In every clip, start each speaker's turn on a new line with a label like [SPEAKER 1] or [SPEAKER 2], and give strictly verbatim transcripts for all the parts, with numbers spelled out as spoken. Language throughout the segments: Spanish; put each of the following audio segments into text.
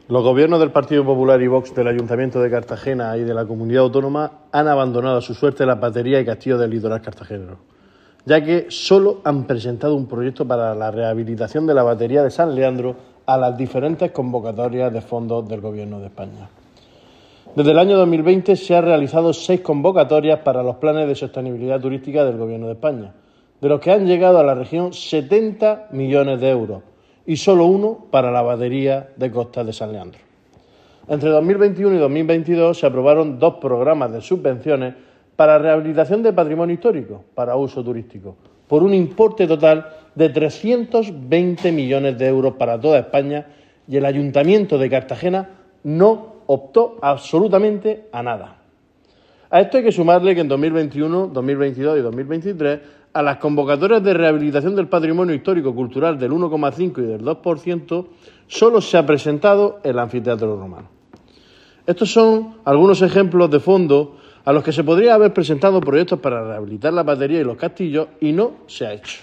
[SPEAKER 1] Los gobiernos del Partido Popular y Vox del Ayuntamiento de Cartagena y de la Comunidad Autónoma han abandonado a su suerte las baterías y castillos del litoral cartagenero, ya que solo han presentado un proyecto para la rehabilitación de la batería de San Leandro a las diferentes convocatorias de fondos del Gobierno de España. Desde el año dos mil veinte se han realizado seis convocatorias para los planes de sostenibilidad turística del Gobierno de España, de los que han llegado a la región setenta millones de euros, y solo uno para la batería de costas de San Leandro. Entre dos mil veintiuno y dos mil veintidós se aprobaron dos programas de subvenciones para rehabilitación de patrimonio histórico para uso turístico, por un importe total de trescientos veinte millones de euros para toda España, y el Ayuntamiento de Cartagena no optó absolutamente a nada. A esto hay que sumarle que en dos mil veintiuno, dos mil veintidós y dos mil veintitrés a las convocatorias de rehabilitación del patrimonio histórico cultural del uno coma cinco y del dos por ciento solo se ha presentado el anfiteatro romano. Estos son algunos ejemplos de fondos a los que se podría haber presentado proyectos para rehabilitar la batería y los castillos y no se ha hecho.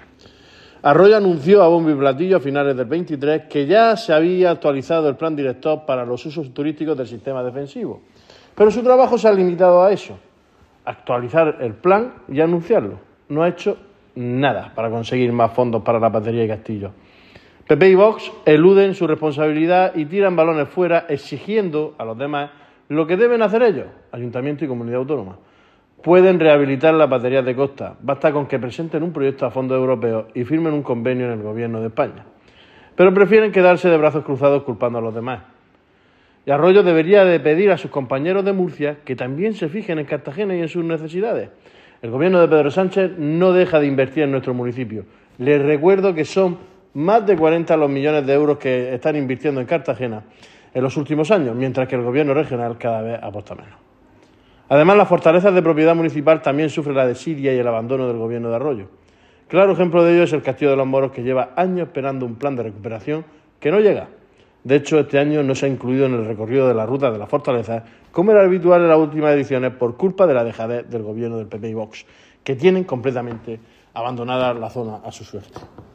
[SPEAKER 1] Arroyo anunció a bombo y platillo a finales del veintitrés que ya se había actualizado el plan director para los usos turísticos del sistema defensivo, pero su trabajo se ha limitado a eso, actualizar el plan y anunciarlo. No ha hecho nada para conseguir más fondos para la batería y castillos. P P y Vox eluden su responsabilidad y tiran balones fuera, exigiendo a los demás lo que deben hacer ellos, Ayuntamiento y Comunidad Autónoma. Pueden rehabilitar las baterías de costa, basta con que presenten un proyecto a fondos europeos y firmen un convenio en el Gobierno de España. Pero prefieren quedarse de brazos cruzados culpando a los demás. Y Arroyo debería de pedir a sus compañeros de Murcia que también se fijen en Cartagena y en sus necesidades. El Gobierno de Pedro Sánchez no deja de invertir en nuestro municipio. Les recuerdo que son más de cuarenta los millones de euros que están invirtiendo en Cartagena en los últimos años, mientras que el Gobierno regional cada vez aporta menos. Además, las fortalezas de propiedad municipal también sufren la desidia y el abandono del Gobierno de Arroyo. Claro ejemplo de ello es el Castillo de los Moros, que lleva años esperando un plan de recuperación que no llega. De hecho, este año no se ha incluido en el recorrido de la ruta de las fortalezas, como era habitual en las últimas ediciones, por culpa de la dejadez del Gobierno del P P y Vox, que tienen completamente abandonada la zona a su suerte.